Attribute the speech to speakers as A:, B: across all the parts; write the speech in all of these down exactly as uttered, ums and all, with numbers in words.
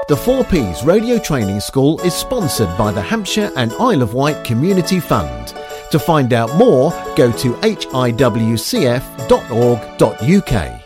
A: The four Ps Radio Training School is sponsored by the Hampshire and Isle of Wight Community Fund. To find out more, go to h i w c f dot org dot u k.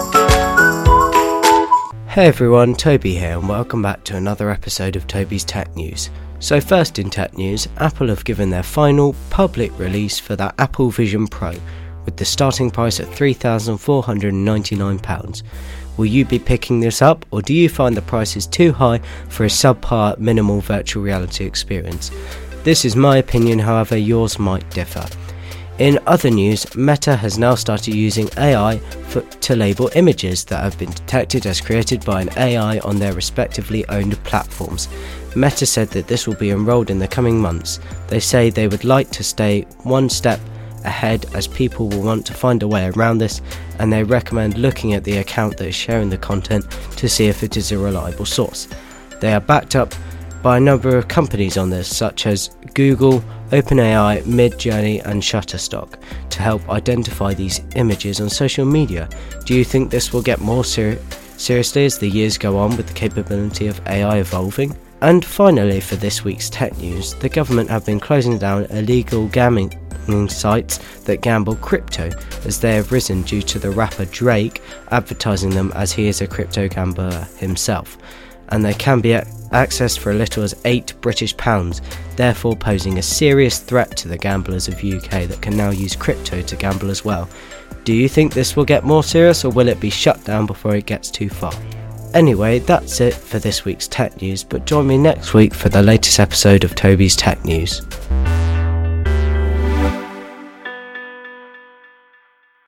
B: Hey everyone, Toby here and welcome back to another episode of Toby's Tech News. So first in tech news, Apple have given their final public release for their Apple Vision Pro, with the starting price at three thousand four hundred ninety-nine pounds. Will you be picking this up, or do you find the prices too high for a subpar minimal virtual reality experience? This is my opinion, however yours might differ. In other news, Meta has now started using A I for, to label images that have been detected as created by an A I on their respectively owned platforms. Meta said that this will be enrolled in the coming months. They say they would like to stay one step ahead as people will want to find a way around this, and they recommend looking at the account that is sharing the content to see if it is a reliable source. They are backed up by a number of companies on this, such as Google, OpenAI, Midjourney and Shutterstock, to help identify these images on social media. Do you think this will get more ser- seriously as the years go on with the capability of A I evolving? And finally, for this week's tech news, the government have been closing down illegal gambling sites that gamble crypto, as they have risen due to the rapper Drake advertising them as he is a crypto gambler himself, and they can be accessed for as little as eight British pounds, therefore posing a serious threat to the gamblers of U K that can now use crypto to gamble as well. Do you think this will get more serious, or will it be shut down before it gets too far? Anyway, that's it for this week's tech news, but join me next week for the latest episode of Toby's Tech News.